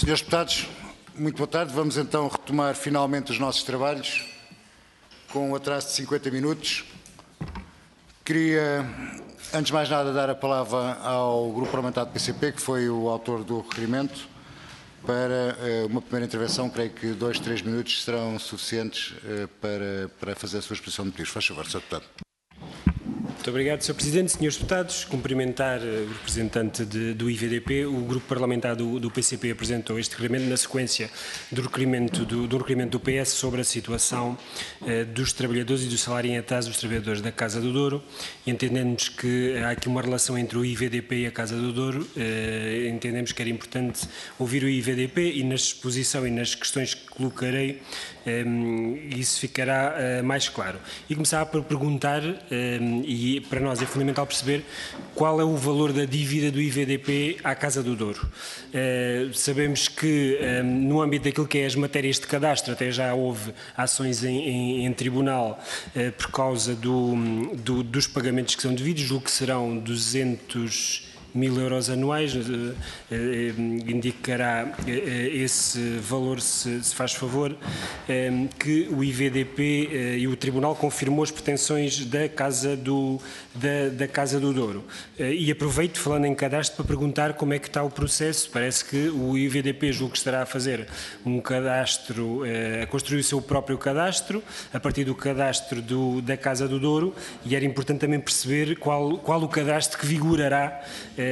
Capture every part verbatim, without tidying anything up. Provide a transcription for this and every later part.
Senhores deputados, muito boa tarde. Vamos então retomar finalmente os nossos trabalhos com um atraso de cinquenta minutos. Queria, antes de mais nada, dar a palavra ao Grupo Parlamentar do P C P, que foi o autor do requerimento, para uh, uma primeira intervenção. Creio que dois, três minutos serão suficientes uh, para, para fazer a sua exposição de motivos. Faz favor, senhor Deputado. Muito obrigado, senhor Presidente. Senhores deputados, cumprimentar o representante de, do I V D P. O Grupo Parlamentar do, do P C P apresentou este requerimento na sequência do requerimento do, do, requerimento do P S sobre a situação eh, dos trabalhadores e do salário em atraso dos trabalhadores da Casa do Douro. Entendemos que há aqui uma relação entre o I V D P e a Casa do Douro. Eh, entendemos que era importante ouvir o I V D P e na exposição e nas questões que colocarei eh, isso ficará eh, mais claro. E começava por perguntar, eh, e para nós é fundamental perceber qual é o valor da dívida do I V D P à Casa do Douro. Uh, sabemos que um, no âmbito daquilo que é as matérias de cadastro, até já houve ações em, em, em tribunal uh, por causa do, do, dos pagamentos que são devidos, julgo que serão duzentos mil euros anuais, uh, uh, indicará uh, esse valor, se, se faz favor, um, que o I V D P uh, e o Tribunal confirmou as pretensões da Casa do, da, da Casa do Douro. Uh, e aproveito, falando em cadastro, para perguntar como é que está o processo. Parece que o I V D P julgo que estará a fazer um cadastro, uh, a construir o seu próprio cadastro, a partir do cadastro do, da Casa do Douro, e era importante também perceber qual, qual o cadastro que vigorará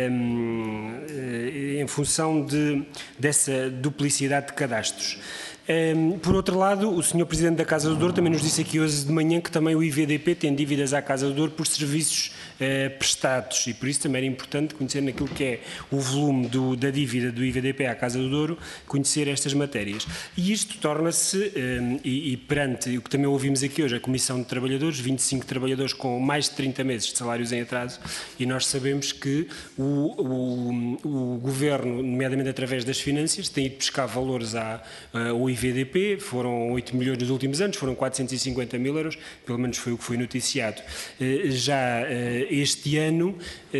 em função de, dessa duplicidade de cadastros. Por outro lado, o senhor Presidente da Casa do Douro também nos disse aqui hoje de manhã que também o I V D P tem dívidas à Casa do Douro por serviços eh, prestados, e por isso também era importante conhecer naquilo que é o volume do, da dívida do I V D P à Casa do Douro, conhecer estas matérias. E isto torna-se, eh, e, e perante o que também ouvimos aqui hoje, a Comissão de Trabalhadores, vinte e cinco trabalhadores com mais de trinta meses de salários em atraso, e nós sabemos que o, o, o Governo, nomeadamente através das finanças, tem ido buscar valores à, ao I V D P, foram oito milhões nos últimos anos, foram quatrocentos e cinquenta mil euros, pelo menos foi o que foi noticiado já este ano,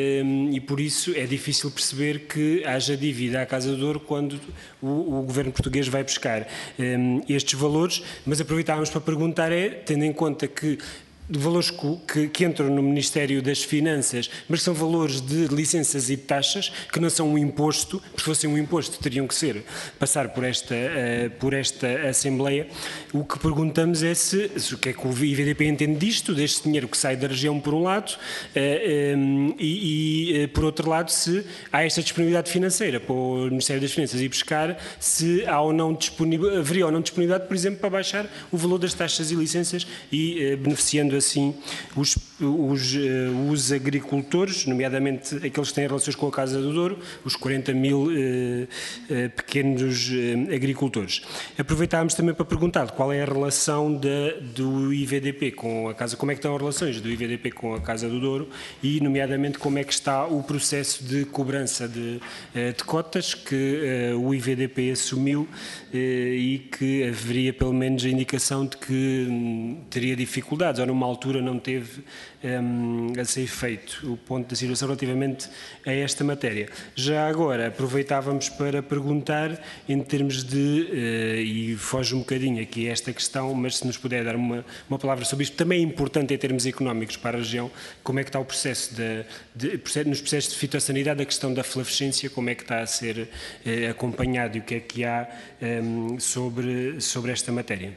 e por isso é difícil perceber que haja dívida à Casa do Douro quando o, o Governo português vai buscar estes valores, mas aproveitávamos para perguntar é, tendo em conta que de valores que, que entram no Ministério das Finanças, mas são valores de licenças e de taxas, que não são um imposto, porque se fossem um imposto teriam que ser, passar por esta, uh, por esta Assembleia. O que perguntamos é se, se o que é que o I V D P entende disto, deste dinheiro que sai da região por um lado, uh, um, e, e uh, por outro lado, se há esta disponibilidade financeira para o Ministério das Finanças ir buscar, se há ou não disponibilidade, haveria ou não disponibilidade, por exemplo, para baixar o valor das taxas e licenças e uh, beneficiando assim os, os, os agricultores, nomeadamente aqueles que têm relações com a Casa do Douro, os quarenta mil eh, eh, pequenos eh, agricultores. Aproveitámos também para perguntar qual é a relação da, do I V D P com a Casa, como é que estão as relações do I V D P com a Casa do Douro e, nomeadamente, como é que está o processo de cobrança de, de cotas que eh, o I V D P assumiu eh, e que haveria pelo menos a indicação de que hum, teria dificuldades, ou numa altura não teve um, a ser feito o ponto da situação relativamente a esta matéria. Já agora aproveitávamos para perguntar em termos de, uh, e foge um bocadinho aqui esta questão, mas se nos puder dar uma, uma palavra sobre isto, também é importante em termos económicos para a região, como é que está o processo, de, de, nos processos de fitossanidade, a questão da flavescência, como é que está a ser uh, acompanhado e o que é que há um, sobre, sobre esta matéria.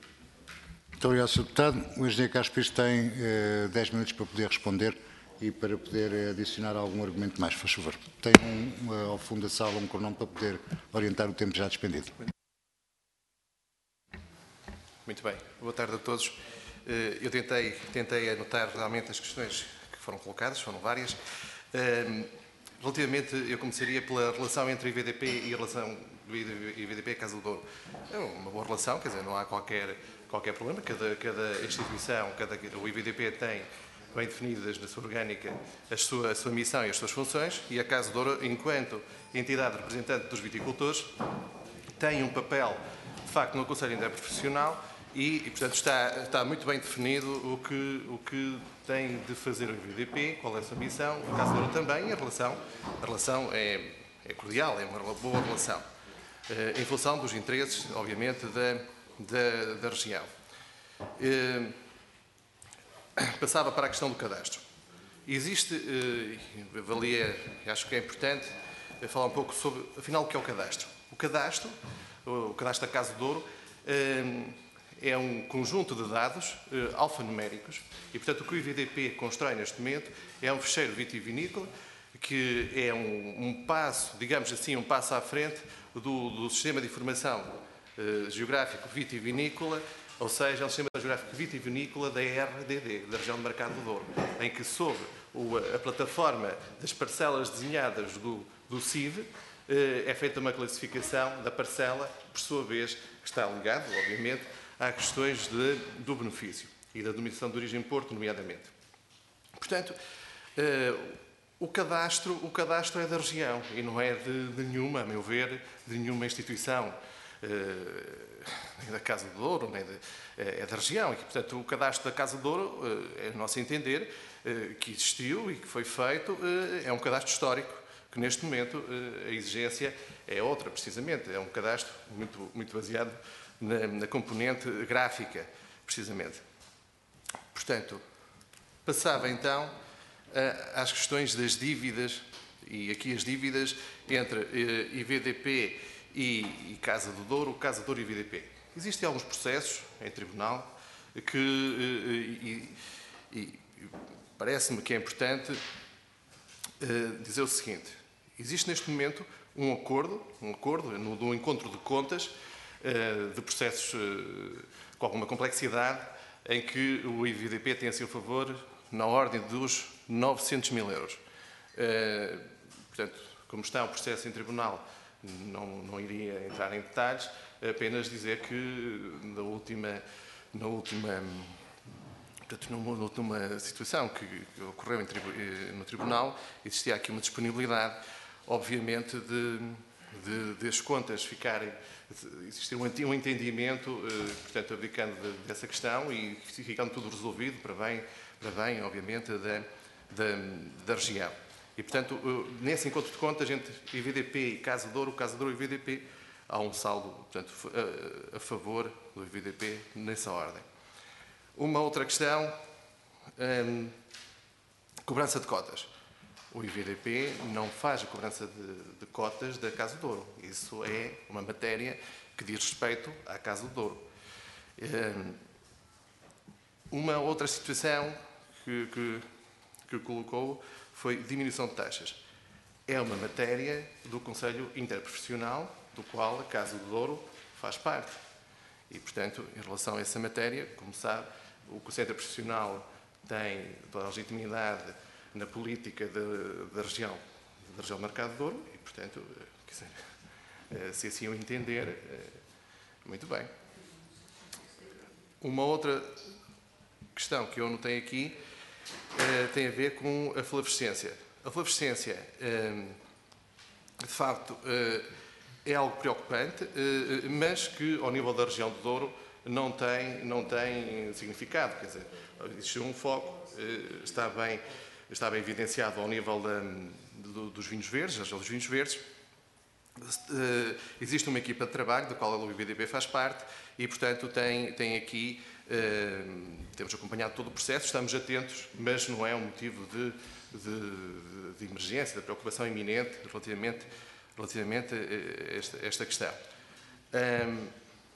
Muito obrigado, senhor Deputado. O engenheiro Carlos Pires tem uh, dez minutos para poder responder e para poder adicionar algum argumento mais. Faz favor. Tem um, uh, ao fundo da sala um cronómetro para poder orientar o tempo já despendido. Muito bem. Boa tarde a todos. Uh, eu tentei, tentei anotar realmente as questões que foram colocadas, foram várias. Uh, relativamente, eu começaria pela relação entre o I V D P e a relação do I V D P e a Casa do Douro. É uma boa relação, quer dizer, não há qualquer... qualquer problema, cada, cada instituição, cada, o I V D P tem bem definidas na sua orgânica a sua, a sua missão e as suas funções, e a Casa do Douro, enquanto entidade representante dos viticultores, tem um papel, de facto, no Conselho Interprofissional e, e portanto, está, está muito bem definido o que, o que tem de fazer o I V D P, qual é a sua missão, a Casa do Douro também, e a relação, a relação é, é cordial, é uma boa relação. em função dos interesses, obviamente, da, da, da região. Passava para a questão do cadastro. Existe, valia, acho que é importante, falar um pouco sobre, afinal, o que é o cadastro. O cadastro, o cadastro da Casa de Douro, é um conjunto de dados alfanuméricos e, portanto, o que o I V D P constrói neste momento é um fecheiro vitivinícola que é um, um passo, digamos assim, um passo à frente do, do sistema de informação eh, geográfico vitivinícola, ou seja, é um sistema geográfico vitivinícola da R D D, da região de Mercado do Douro, em que sobre o, a plataforma das parcelas desenhadas do, do C I V eh, é feita uma classificação da parcela, por sua vez, que está ligado, obviamente, às questões de, do benefício e da denominação de origem Porto, nomeadamente. Portanto, eh, O cadastro, o cadastro é da região e não é de, de nenhuma, a meu ver, de nenhuma instituição, eh, nem da Casa do Douro, nem de, é da região. E, portanto, o cadastro da Casa do Douro, eh, é a nosso entender, eh, que existiu e que foi feito, eh, é um cadastro histórico, que neste momento eh, a exigência é outra, precisamente. É um cadastro muito, muito baseado na, na componente gráfica, precisamente. Portanto, passava então às questões das dívidas, e aqui as dívidas entre I V D P e, e Casa do Douro, Casa do Douro e I V D P. Existem alguns processos em tribunal que, e, e parece-me que é importante dizer o seguinte: existe neste momento um acordo, um acordo no, no encontro de contas de processos com alguma complexidade, em que o I V D P tem a seu favor na ordem dos novecentos mil euros. Uh, portanto, como está o processo em tribunal, não, não iria entrar em detalhes, apenas dizer que na última, na última, portanto, numa, numa situação que, que ocorreu em tribu, no tribunal, existia aqui uma disponibilidade, obviamente, de, de, de as contas ficarem, existir um, um entendimento, uh, portanto, abdicando de, dessa questão e ficando tudo resolvido para bem, para bem, obviamente, da Da, da região. E, portanto, nesse encontro de contas entre I V D P e Casa de Douro, Casa de Douro e I V D P, há um saldo, portanto, a, a favor do I V D P nessa ordem. Uma outra questão, hum, cobrança de cotas. O I V D P não faz a cobrança de, de cotas da Casa de Douro. Isso é uma matéria que diz respeito à Casa de Douro. Hum, uma outra situação que, que que colocou foi diminuição de taxas. É uma matéria do Conselho Interprofissional, do qual a Casa do Douro faz parte. E, portanto, em relação a essa matéria, como sabe, o Conselho Interprofissional tem toda a legitimidade na política de, da região, da região do Mercado do Douro e, portanto, quer dizer, se assim o entender, muito bem. Uma outra questão que eu anotei aqui Uh, tem a ver com a flavescência. A flavescência, uh, de facto, uh, é algo preocupante, uh, mas que, ao nível da região do Douro, não tem, não tem significado. Quer dizer, existe um foco, uh, está, bem, está bem evidenciado ao nível da, do, dos vinhos verdes, das dos vinhos verdes. Uh, existe uma equipa de trabalho, da qual o I V D P faz parte, e, portanto, tem, tem aqui Uh, temos acompanhado todo o processo, estamos atentos, mas não é um motivo de, de, de emergência, de preocupação iminente relativamente, relativamente a esta, esta questão. Um,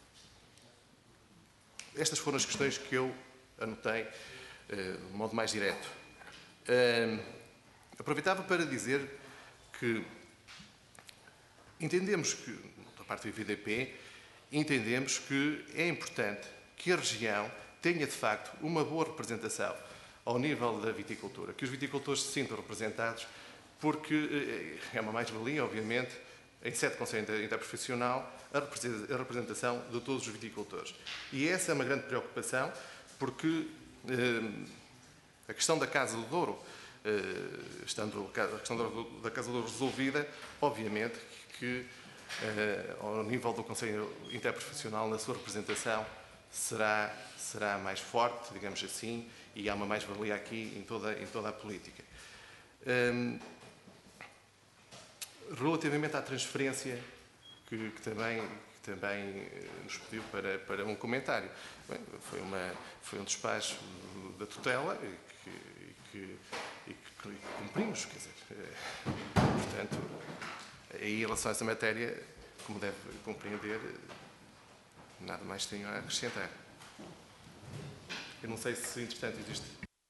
estas foram as questões que eu anotei uh, de modo mais direto. Um, aproveitava para dizer que entendemos que, da parte do I V D P, entendemos que é importante que a região tenha, de facto, uma boa representação ao nível da viticultura, que os viticultores se sintam representados, porque é uma mais-valia, obviamente, em sede de Conselho Interprofissional, a representação de todos os viticultores. E essa é uma grande preocupação, porque eh, a questão da Casa do Douro, eh, estando a questão da Casa do Douro resolvida, obviamente que, eh, ao nível do Conselho Interprofissional, na sua representação, será, será mais forte, digamos assim, e há uma mais-valia aqui em toda, em toda a política. Um, relativamente à transferência que, que também, que também nos pediu para, para um comentário. Bem, foi, uma, foi um despacho da tutela e que, e que, e que, e que cumprimos, quer dizer, portanto, aí em relação a essa matéria, como deve compreender, nada mais tenho a acrescentar. Eu não sei se, entretanto, existe,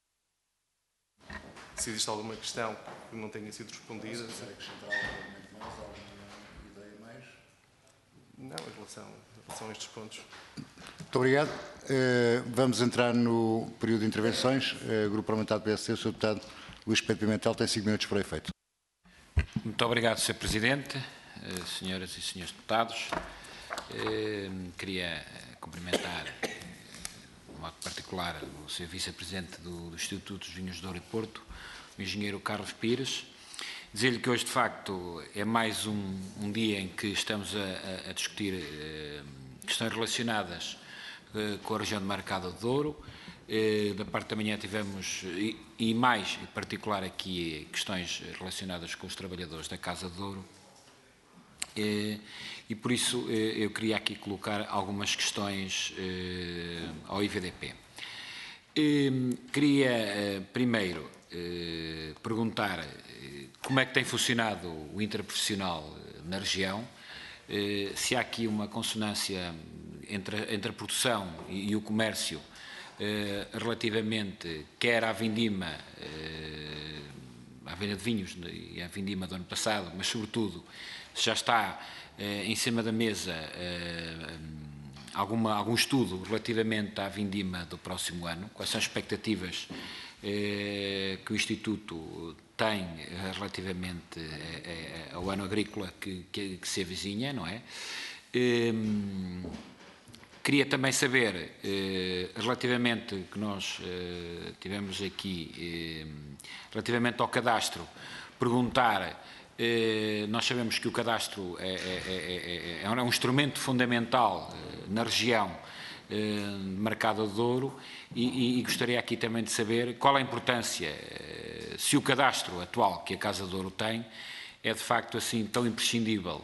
se existe alguma questão que não tenha sido respondida. Se quiser acrescentar alguma mais, alguma ideia mais? Não, em relação, em relação a estes pontos. Muito obrigado. Uh, vamos entrar no período de intervenções. Uh, Grupo Parlamentar do P S D, o senhor Deputado Luís Pedro Pimentel tem cinco minutos para efeito. Muito obrigado, senhor Presidente, uh, senhoras e senhores deputados. Uh, queria cumprimentar, de modo particular, o senhor Vice-Presidente do, do Instituto dos Vinhos de Douro e Porto, o engenheiro Carlos Pires. Dizer-lhe que hoje, de facto, é mais um, um dia em que estamos a, a, a discutir uh, questões relacionadas uh, com a região de Marcada de Douro. Uh, da parte da manhã tivemos, e, e mais em particular aqui, questões relacionadas com os trabalhadores da Casa de Douro. Uh, e por isso uh, eu queria aqui colocar algumas questões uh, ao I V D P. Uh, queria uh, primeiro uh, perguntar uh, como é que tem funcionado o interprofissional na região, uh, se há aqui uma consonância entre, entre a produção e, e o comércio uh, relativamente quer à vindima, uh, à venda de vinhos e à vindima do ano passado, mas sobretudo já está uh, em cima da mesa uh, alguma, algum estudo relativamente à vindima do próximo ano, quais são as expectativas uh, que o Instituto tem uh, relativamente uh, uh, ao ano agrícola que, que, que se avizinha, não é? Uh, queria também saber, uh, relativamente, que nós uh, tivemos aqui, uh, relativamente ao cadastro, perguntar. Nós sabemos que o cadastro é, é, é, é um instrumento fundamental na região de Marcada de Douro e, e gostaria aqui também de saber qual a importância, se o cadastro atual que a Casa de Douro tem é de facto assim tão imprescindível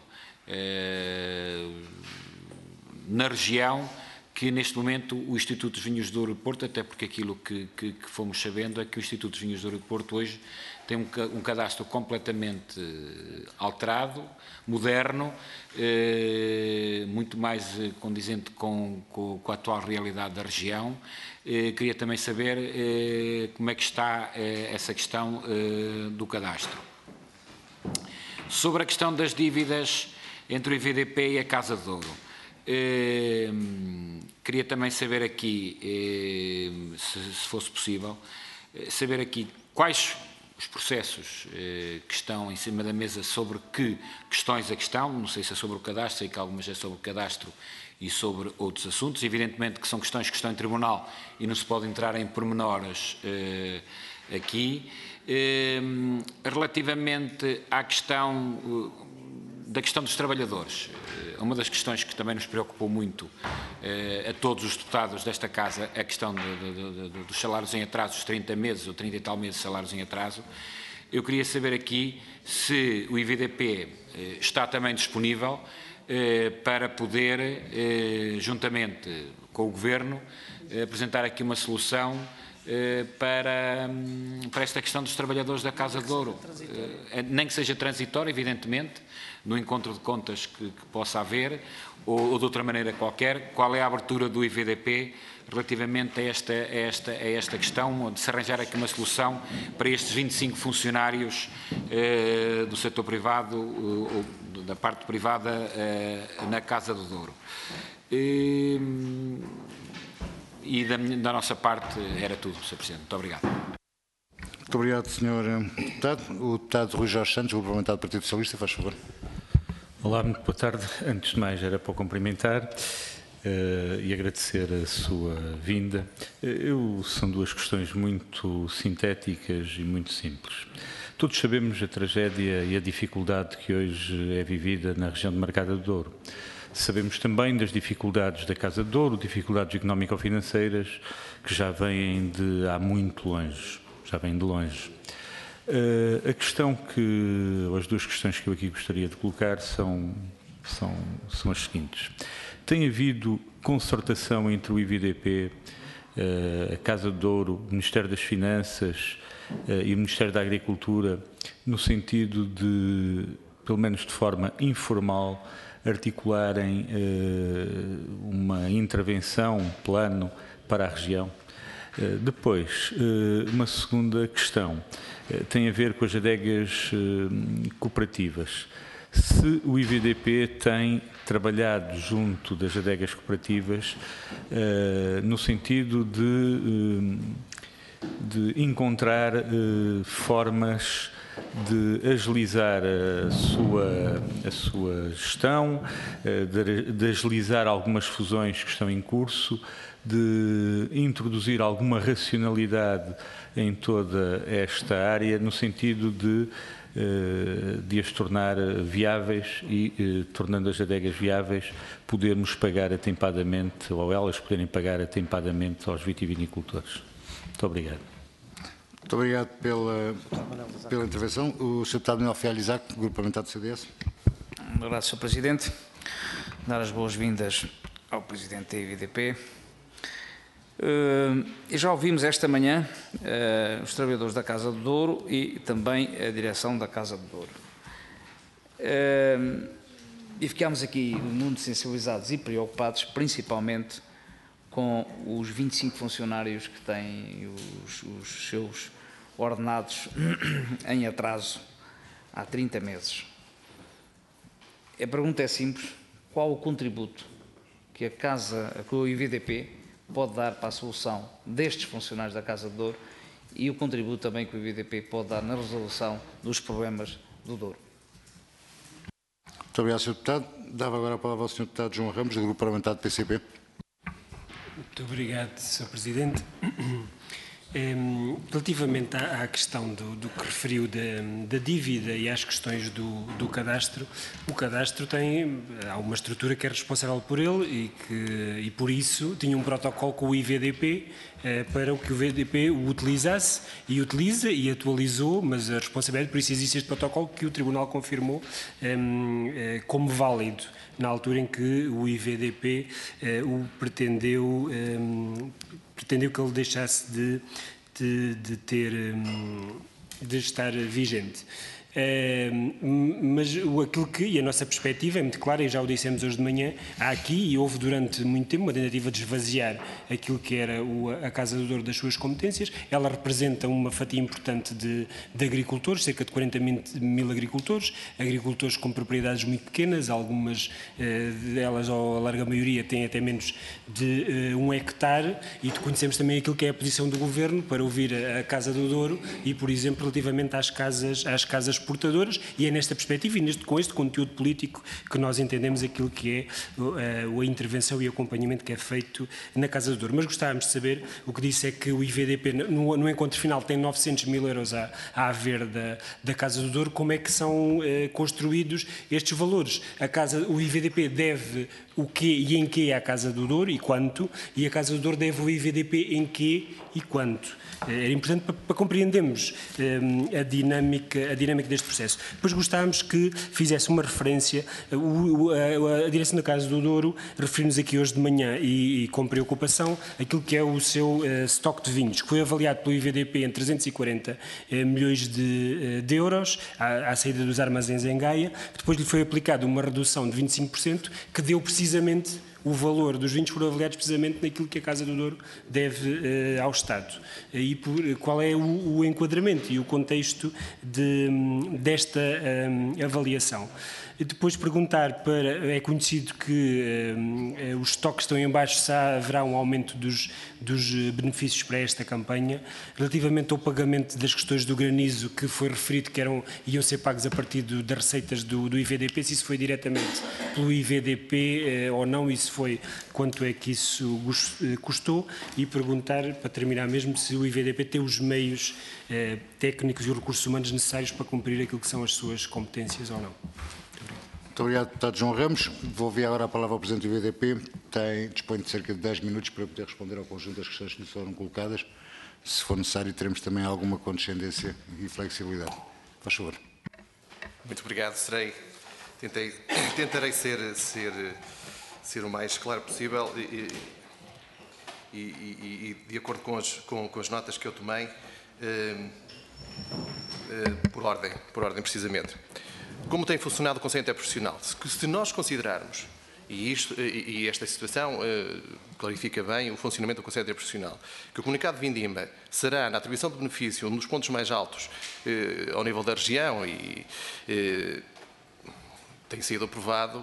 na região que neste momento o Instituto dos Vinhos de Douro e Porto, até porque aquilo que, que, que fomos sabendo é que o Instituto dos Vinhos de Douro e Porto hoje tem um, um cadastro completamente alterado, moderno, eh, muito mais eh, condizente com, com, com a atual realidade da região. Eh, queria também saber eh, como é que está eh, essa questão eh, do cadastro. Sobre a questão das dívidas entre o I V D P e a Casa de Douro. Eh, queria também saber aqui, eh, se, se fosse possível, eh, saber aqui quais os processos eh, que estão em cima da mesa, sobre que questões a questão, não sei se é sobre o cadastro, sei que algumas é sobre o cadastro e sobre outros assuntos, evidentemente que são questões que estão em tribunal e não se pode entrar em pormenores eh, aqui. Eh, relativamente à questão da questão dos trabalhadores, uma das questões que também nos preocupou muito eh, a todos os deputados desta Casa, a questão de, de, de, dos salários em atraso, os trinta meses ou trinta e tal meses de salários em atraso. Eu queria saber aqui se o I V D P eh, está também disponível eh, para poder, eh, juntamente com o Governo, eh, apresentar aqui uma solução eh, para, para esta questão dos trabalhadores da Casa de Douro. Eh, nem que seja transitório, evidentemente, no encontro de contas que, que possa haver, ou, ou de outra maneira qualquer, qual é a abertura do I V D P relativamente a esta, a esta, a esta questão, de se arranjar aqui uma solução para estes vinte e cinco funcionários eh, do setor privado, ou da parte privada, eh, na Casa do Douro. E, e da, da nossa parte era tudo, senhor Presidente. Muito obrigado. Muito obrigado, senhor Deputado. O Deputado Rui Jorge Santos, Grupo Parlamentar do Partido Socialista, faz favor. Olá, muito boa tarde. Antes de mais, era para o cumprimentar uh, e agradecer a sua vinda. Eu, são duas questões muito sintéticas e muito simples. Todos sabemos a tragédia e a dificuldade que hoje é vivida na região de Marcada de Douro. Sabemos também das dificuldades da Casa de Douro, dificuldades económico-financeiras que já vêm de há muito longe, já vêm de longe. Uh, a questão que, ou as duas questões que eu aqui gostaria de colocar são são, são as seguintes. Tem havido concertação entre o I V D P, a Casa do Douro, o Ministério das Finanças e o Ministério da Agricultura, no sentido de, pelo menos de forma informal, articularem uma intervenção, um plano para a região? Depois, uma segunda questão tem a ver com as adegas cooperativas. Se o I V D P tem trabalhado junto das adegas cooperativas no sentido de, de encontrar formas de agilizar a sua, a sua gestão, de, de agilizar algumas fusões que estão em curso, de introduzir alguma racionalidade em toda esta área, no sentido de, de as tornar viáveis e, tornando as adegas viáveis, podermos pagar atempadamente, ou elas poderem pagar atempadamente aos vitivinicultores. Muito obrigado. Muito obrigado pela, pela intervenção. O senhor Deputado Manuel Fialho Isaac, Grupo Parlamentar do C D S. Obrigado, senhor Presidente. Dar as boas-vindas ao Presidente da I V D P. Uh, já ouvimos esta manhã uh, os trabalhadores da Casa do Douro e também a direção da Casa do Douro. Uh, e ficámos aqui muito sensibilizados e preocupados, principalmente com os vinte e cinco funcionários que têm os, os seus ordenados em atraso há trinta meses. A pergunta é simples: qual o contributo que a Casa, que o I V D P pode dar para a solução destes funcionários da Casa do Douro e o contributo também que o I V D P pode dar na resolução dos problemas do Douro? Muito obrigado, senhor Deputado. Dava agora a palavra ao senhor Deputado João Ramos, do Grupo Parlamentar do P C P. Muito obrigado, senhor Presidente. Relativamente à questão do, do que referiu da, da dívida e às questões do, do cadastro, o cadastro tem, há uma estrutura que é responsável por ele e que, e por isso, tinha um protocolo com o I V D P eh, para o que o I V D P o utilizasse e utiliza e atualizou, mas a responsabilidade, por isso existe este protocolo que o Tribunal confirmou eh, eh, como válido na altura em que o I V D P eh, o pretendeu, eh, pretendeu que ele deixasse de, de, de ter, de estar vigente. Uh, mas o, aquilo que, e a nossa perspectiva é muito clara, e já o dissemos hoje de manhã, há aqui, e houve durante muito tempo, uma tentativa de esvaziar aquilo que era o, a Casa do Douro das suas competências. Ela representa uma fatia importante de, de agricultores, cerca de quarenta mil agricultores, agricultores com propriedades muito pequenas, algumas uh, delas, ou a larga maioria, têm até menos de uh, um hectare, e conhecemos também aquilo que é a posição do Governo para ouvir a, a Casa do Douro e, por exemplo, relativamente às casas, às casas exportadoras, e é nesta perspectiva e neste, com este conteúdo político que nós entendemos aquilo que é uh, a intervenção e acompanhamento que é feito na Casa do Douro. Mas gostávamos de saber, o que disse é que o I V D P no, no encontro final tem novecentos mil euros a, a haver da, da Casa do Douro. Como é que são uh, construídos estes valores? A Casa, o I V D P deve o quê e em quê à Casa do Douro e quanto, e a Casa do Douro deve o I V D P em quê e quanto. Era importante para, para compreendermos um, a, dinâmica, a dinâmica deste processo. Depois gostávamos que fizesse uma referência, o, a, a direção da Casa do Douro referiu-nos aqui hoje de manhã e, e com preocupação aquilo que é o seu uh, estoque de vinhos, que foi avaliado pelo I V D P em trezentos e quarenta uh, milhões de, uh, de euros à, à saída dos armazéns em Gaia. Depois lhe foi aplicada uma redução de vinte e cinco por cento que deu precisamente o valor dos vinhos foram avaliados precisamente naquilo que a Casa do Douro deve uh, ao Estado. E por, qual é o, o enquadramento e o contexto de, desta um, avaliação. E depois perguntar para, é conhecido que um, os estoques estão em baixo, se haverá um aumento dos, dos benefícios para esta campanha. Relativamente ao pagamento das questões do granizo, que foi referido que eram, iam ser pagos a partir do, das receitas do, do I V D P, se isso foi diretamente pelo I V D P uh, ou não, isso foi quanto é que isso custou, e perguntar, para terminar mesmo, se o I V D P tem os meios uh, técnicos e os recursos humanos necessários para cumprir aquilo que são as suas competências ou não. Muito obrigado, deputado João Ramos. Vou ouvir agora a palavra ao Presidente do I V D P. Tem, dispõe de cerca de dez minutos para poder responder ao conjunto das questões que lhe foram colocadas. Se for necessário, teremos também alguma condescendência e flexibilidade. Faz favor. Muito obrigado. Serei, tentei, tentarei ser, ser, ser o mais claro possível e, e, e, e de acordo com as, com, com as notas que eu tomei, eh, eh, por ordem, por ordem precisamente. Como tem funcionado o Conselho Interprofissional? Se, se nós considerarmos, e, isto, e, e esta situação eh, clarifica bem o funcionamento do Conselho Interprofissional, que o comunicado de vindima será, na atribuição de benefício, um dos pontos mais altos eh, ao nível da região e eh, tem sido aprovado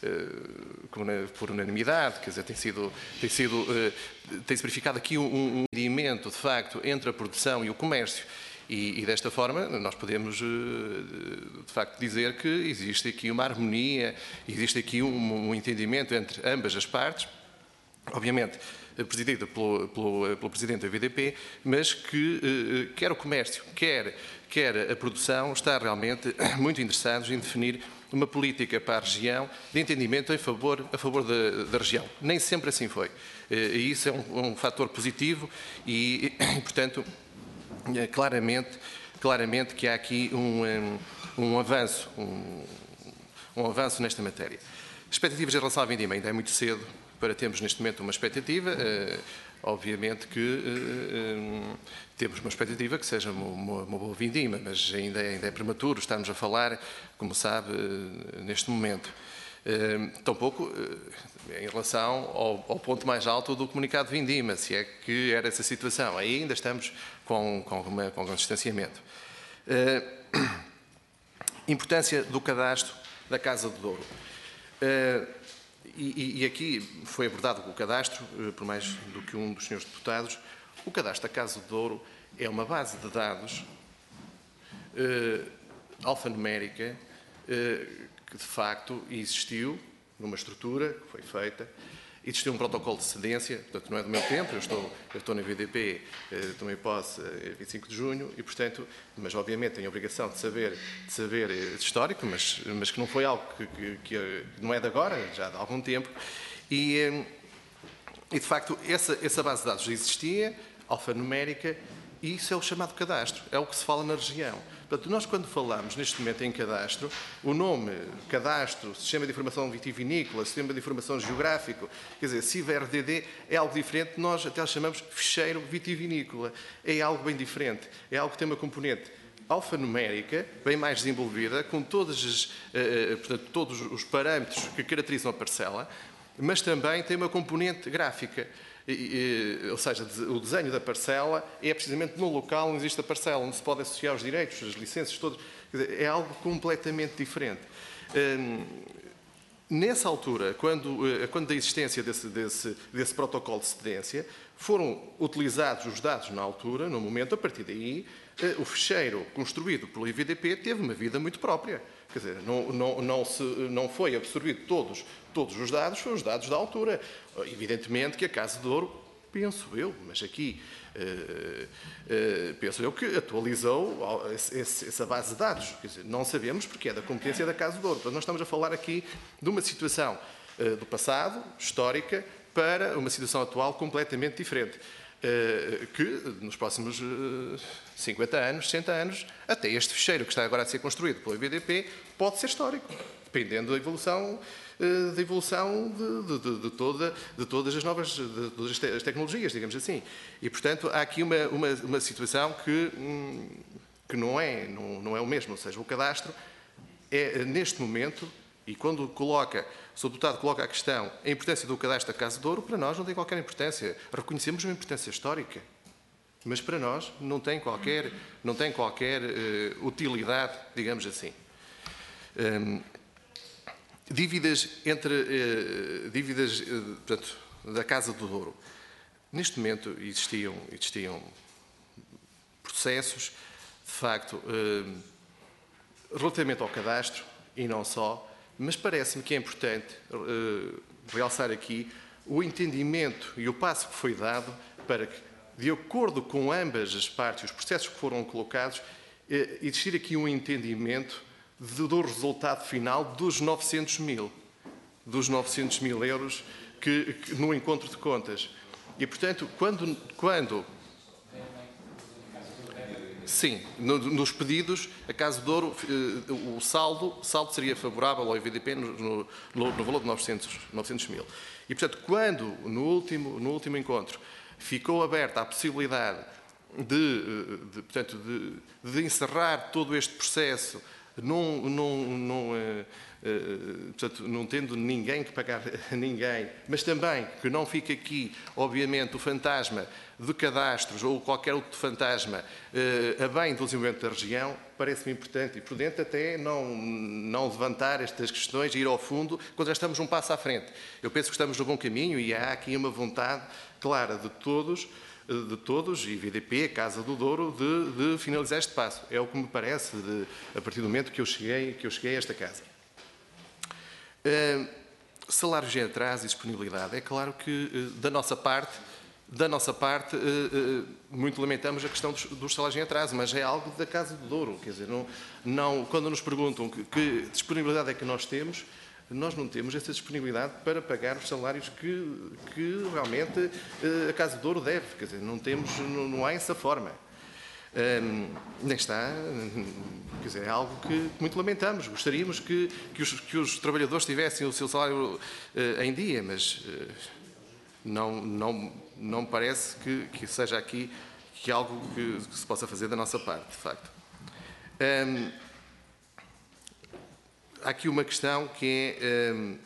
eh, por unanimidade, quer dizer, tem sido, tem sido, eh, tem-se verificado aqui um entendimento, de facto, entre a produção e o comércio. E, e desta forma nós podemos, de facto, dizer que existe aqui uma harmonia, existe aqui um, um entendimento entre ambas as partes, obviamente presidida pelo, pelo, pelo Presidente da V D P, mas que quer o comércio, quer, quer a produção, está realmente muito interessados em definir uma política para a região de entendimento em favor, a favor da, da região. Nem sempre assim foi. E isso é um, um fator positivo e, e portanto, Claramente, claramente que há aqui um, um, um avanço, um, um avanço nesta matéria. Expectativas em relação à vindima, ainda é muito cedo para termos neste momento uma expectativa. Uh, obviamente que uh, um, temos uma expectativa que seja uma, uma, uma boa vindima, mas ainda é, ainda é prematuro estarmos a falar, como sabe, uh, neste momento. Uh, tampouco uh, em relação ao, ao ponto mais alto do comunicado de vindima, se é que era essa situação. Aí ainda estamos com, com, uma, com um distanciamento. Uh, importância do cadastro da Casa do Douro. Uh, e, e aqui foi abordado o cadastro, uh, por mais do que um dos senhores deputados. O cadastro da Casa do Douro é uma base de dados uh, alfanumérica uh, que de facto existiu numa estrutura que foi feita, existiu um protocolo de cedência, portanto não é do meu tempo, eu estou, eu estou na V D P, eh, tomei posse a vinte e cinco de junho e, portanto, mas obviamente tenho a obrigação de saber, de saber de histórico, mas, mas que não foi algo que, que, que não é de agora, já de algum tempo, e, e de facto essa, essa base de dados existia, alfanumérica, e isso é o chamado cadastro, é o que se fala na região. Portanto, nós quando falamos neste momento em cadastro, o nome cadastro, Sistema de Informação Vitivinícola, Sistema de Informação Geográfico, quer dizer, C I V R D D é algo diferente, nós até chamamos ficheiro vitivinícola, é algo bem diferente, é algo que tem uma componente alfanumérica, bem mais desenvolvida, com todas as, uh, portanto, todos os parâmetros que caracterizam a parcela, mas também tem uma componente gráfica. E, e, ou seja, o desenho da parcela é precisamente no local onde existe a parcela, onde se pode associar os direitos, as licenças, todos. Quer dizer, é algo completamente diferente. Hum, nessa altura, quando, quando da existência desse, desse, desse protocolo de cedência, foram utilizados os dados na altura, no momento, a partir daí, o ficheiro construído pelo I V D P teve uma vida muito própria. Quer dizer, não, não, não, se, não foi absorvido todos, todos os dados, foram os dados da altura. Evidentemente que a Casa de Douro, penso eu, mas aqui uh, uh, penso eu que atualizou esse, essa base de dados. Quer dizer, não sabemos porque é da competência da Casa de Douro. Portanto, nós estamos a falar aqui de uma situação uh, do passado, histórica, para uma situação atual completamente diferente. Uh, que nos próximos uh, cinquenta anos, sessenta anos, até este ficheiro que está agora a ser construído pelo I V D P pode ser histórico, dependendo da evolução, uh, da evolução de, de, de, toda, de todas as novas de todas as, te as tecnologias, digamos assim. E, portanto, há aqui uma, uma, uma situação que, hum, que não, é, não, não é o mesmo, ou seja, o cadastro é, neste momento, e quando coloca, o senhor Deputado coloca a questão, a importância do cadastro da Casa de Douro, para nós não tem qualquer importância. Reconhecemos uma importância histórica, mas para nós não tem qualquer, não tem qualquer uh, utilidade, digamos assim. Um, dívidas entre uh, dívidas uh, portanto, da Casa do Douro. Neste momento existiam, existiam processos, de facto, uh, relativamente ao cadastro, e não só, mas parece-me que é importante uh, realçar aqui o entendimento e o passo que foi dado para que, de acordo com ambas as partes, os processos que foram colocados, uh, existir aqui um entendimento de, do resultado final dos novecentos mil, dos novecentos mil euros que, que, no encontro de contas. E, portanto, quando... quando Sim, no, nos pedidos, a Casa de Douro, o saldo, saldo seria favorável ao I V D P no, no, no valor de novecentos mil. E, portanto, quando no último, no último encontro ficou aberta a possibilidade de, de, portanto, de, de encerrar todo este processo, não, não, não, uh, uh, portanto, não tendo ninguém que pagar a ninguém, mas também que não fique aqui, obviamente, o fantasma de cadastros ou qualquer outro fantasma uh, a bem do desenvolvimento da região, parece-me importante e prudente até não, não levantar estas questões e ir ao fundo quando já estamos um passo à frente. Eu penso que estamos no bom caminho e há aqui uma vontade clara de todos, de todos, I V D P, Casa do Douro, de, de finalizar este passo. É o que me parece de, a partir do momento que eu cheguei, que eu cheguei a esta casa. Uh, salários em atraso e disponibilidade. É claro que, uh, da nossa parte, da nossa parte, uh, uh, muito lamentamos a questão dos, dos salários em atraso, mas é algo da Casa do Douro. Quer dizer, não, não, quando nos perguntam que, que disponibilidade é que nós temos, nós não temos essa disponibilidade para pagar os salários que, que realmente a Casa do Douro deve. Quer dizer, não, temos, não, não há essa forma. Um, nem está, quer dizer, é algo que muito lamentamos. Gostaríamos que, que, os, que os trabalhadores tivessem o seu salário uh, em dia, mas uh, não, não, não me parece que, que seja aqui que algo que, que se possa fazer da nossa parte, de facto. Um, Há aqui uma questão que é, um,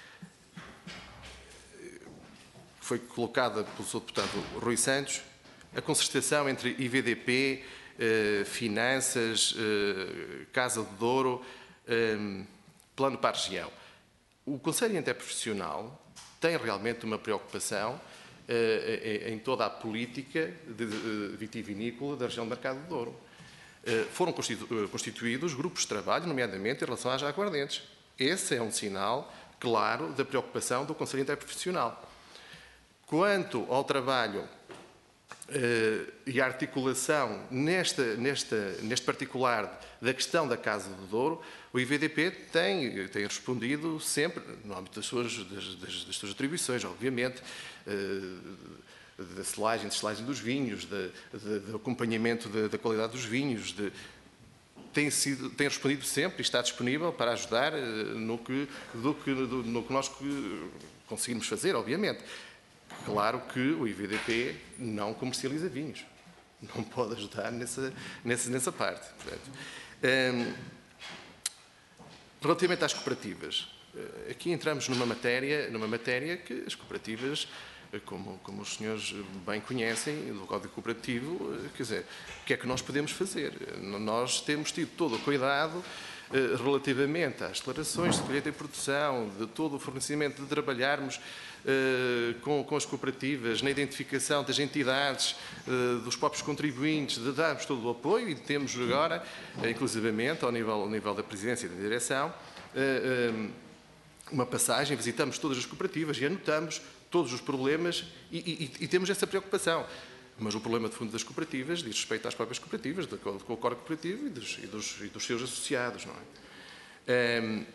foi colocada pelo seu deputado Rui Santos, a concertação entre I V D P, uh, Finanças, uh, Casa do Douro, um, Plano para a Região. O Conselho Interprofissional tem realmente uma preocupação uh, em toda a política de, de vitivinícola da região do Mercado do Douro. Foram constituídos grupos de trabalho, nomeadamente em relação às aguardentes. Esse é um sinal claro da preocupação do Conselho Interprofissional. Quanto ao trabalho eh, e à articulação nesta, nesta, neste particular da questão da Casa do Douro, o I V D P tem, tem respondido sempre, no âmbito das suas, das, das, das suas atribuições, obviamente, eh, da selagem, de selagem dos vinhos, de, de, de acompanhamento da, da qualidade dos vinhos, de, tem, sido, tem respondido sempre e está disponível para ajudar no que, do que, do, no que nós conseguimos fazer, obviamente. Claro que o I V D P não comercializa vinhos, não pode ajudar nessa, nessa, nessa parte. Portanto, hum, relativamente às cooperativas, aqui entramos numa matéria, numa matéria que as cooperativas, Como, como os senhores bem conhecem, do Código Cooperativo, quer dizer, o que é que nós podemos fazer? Nós temos tido todo o cuidado eh, relativamente às declarações de colheita e produção, de todo o fornecimento, de trabalharmos eh, com, com as cooperativas, na identificação das entidades, eh, dos próprios contribuintes, de darmos todo o apoio e temos agora, eh, inclusivamente, ao nível, ao nível da Presidência e da Direção, eh, eh, uma passagem, visitamos todas as cooperativas e anotamos todos os problemas e, e, e temos essa preocupação. Mas o problema de fundo das cooperativas diz respeito às próprias cooperativas, de acordo com o Código Cooperativo e dos, e, dos, e dos seus associados, não é? Um,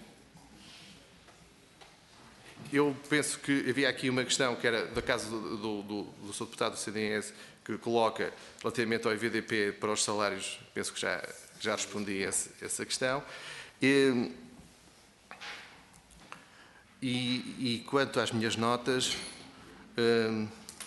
eu penso que havia aqui uma questão que era da casa do, do, do, do seu deputado do C D S, que coloca relativamente ao I V D P para os salários, penso que já, já respondi a essa, essa questão. E, E, e quanto às minhas notas, hum,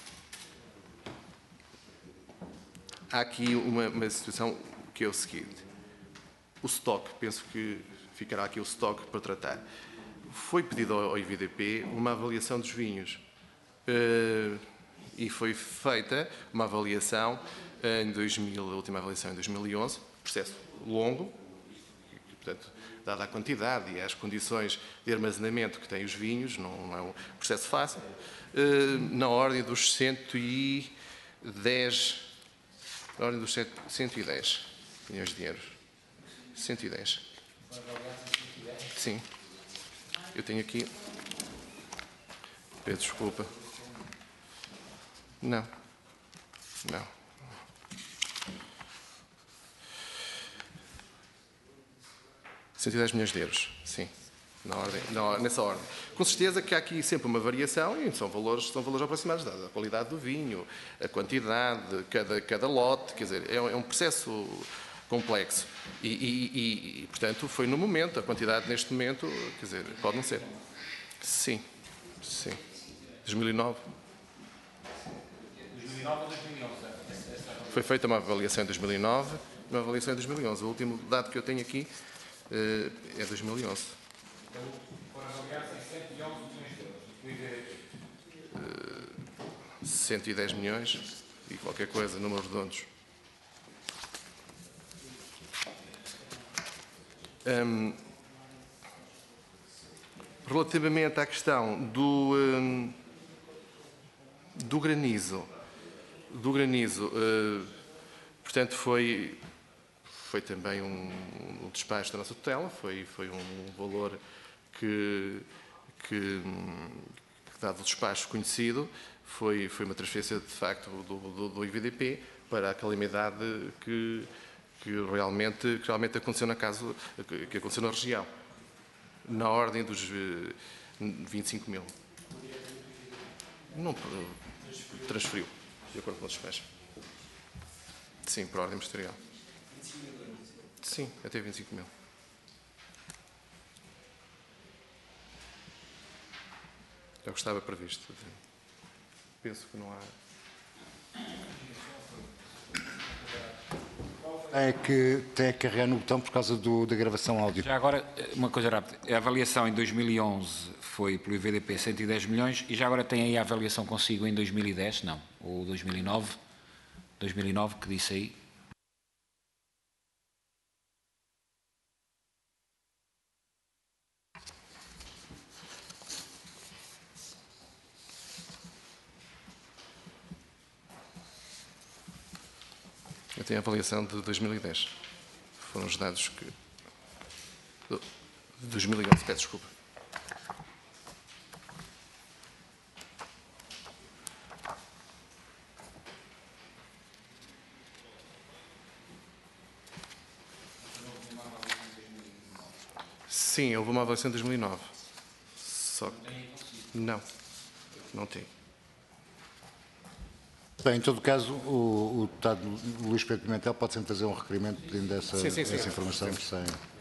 há aqui uma, uma situação que é o seguinte. O estoque, penso que ficará aqui o estoque para tratar. Foi pedido ao I V D P uma avaliação dos vinhos uh, e foi feita uma avaliação em dois mil, a última avaliação em dois mil e onze, processo longo, e, portanto, dada a quantidade e as condições de armazenamento que têm os vinhos, não, não é um processo fácil, uh, na ordem dos cento e dez, na ordem dos cento e dez milhões de euros. cento e dez. Sim. Eu tenho aqui... Peço desculpa. Não. Não. cento e dez milhões de euros, sim. Na ordem, na, nessa ordem. Com certeza que há aqui sempre uma variação e são valores, são valores aproximados, dada a qualidade do vinho, a quantidade, cada, cada lote, quer dizer, é, é um processo complexo. E, e, e, e, portanto, foi no momento, a quantidade neste momento, quer dizer, pode não ser. Sim, sim. dois mil e nove. dois mil e nove ou dois mil e onze? Foi feita uma avaliação em dois mil e nove, uma avaliação em dois mil e onze. O último dado que eu tenho aqui uh, é dois mil e onze. Então, foram avaliados em cento e onze milhões de euros, do I V D P. Uh, cento e dez milhões e qualquer coisa, números redondos. Um, relativamente à questão do, um, do granizo, do granizo, uh, portanto, foi, foi também um, um despacho da nossa tutela, foi, foi um valor que, que, que dado o despacho conhecido, foi, foi uma transferência, de facto, do, do, do I V D P para a calamidade que, que, realmente, que realmente aconteceu na casa, que aconteceu na região, na ordem dos vinte e cinco mil. Não transferiu, de acordo com o despacho. Sim, por ordem ministerial. Sim, até vinte e cinco mil. É o que estava previsto. Penso que não há... É que tem que carregar no botão por causa do, da gravação áudio. Já agora, uma coisa rápida. A avaliação em dois mil e onze foi pelo I V D P cento e dez milhões e já agora tem aí a avaliação consigo em dois mil e dez? Não. Ou dois mil e nove? dois mil e nove, que disse aí? Eu tenho a avaliação de dois mil e dez. Foram os dados que... De dois mil e onze, peço desculpa. Sim, houve uma avaliação em dois mil e nove. Só que... Não, não tem. Bem, em todo caso, o, o deputado Luís Pedro Pimentel pode sempre fazer um requerimento pedindo essa, sim, sim, sim. essa informação. Sem...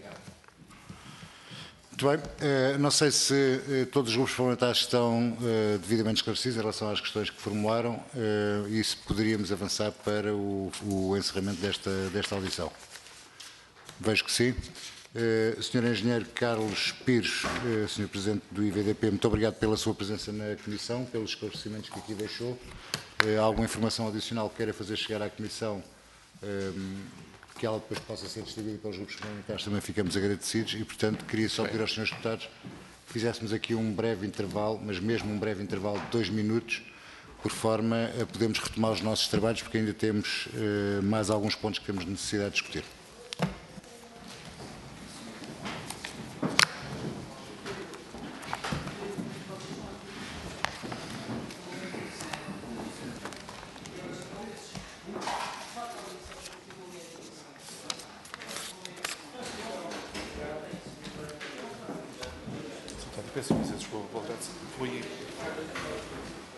Muito bem. Uh, não sei se uh, todos os grupos parlamentares estão uh, devidamente esclarecidos em relação às questões que formularam uh, e se poderíamos avançar para o, o encerramento desta, desta audição. Vejo que sim. Uh, senhor Engenheiro Carlos Pires, uh, senhor Presidente do I V D P, muito obrigado pela sua presença na Comissão, pelos esclarecimentos que aqui deixou. Uh, alguma informação adicional que queira fazer chegar à Comissão, um, que ela depois possa ser distribuída pelos grupos parlamentares, também ficamos agradecidos e, portanto, queria só pedir aos senhores deputados que fizéssemos aqui um breve intervalo, mas mesmo um breve intervalo de dois minutos, por forma a podermos retomar os nossos trabalhos, porque ainda temos uh, mais alguns pontos que temos necessidade de discutir. Peço desculpa, Rui.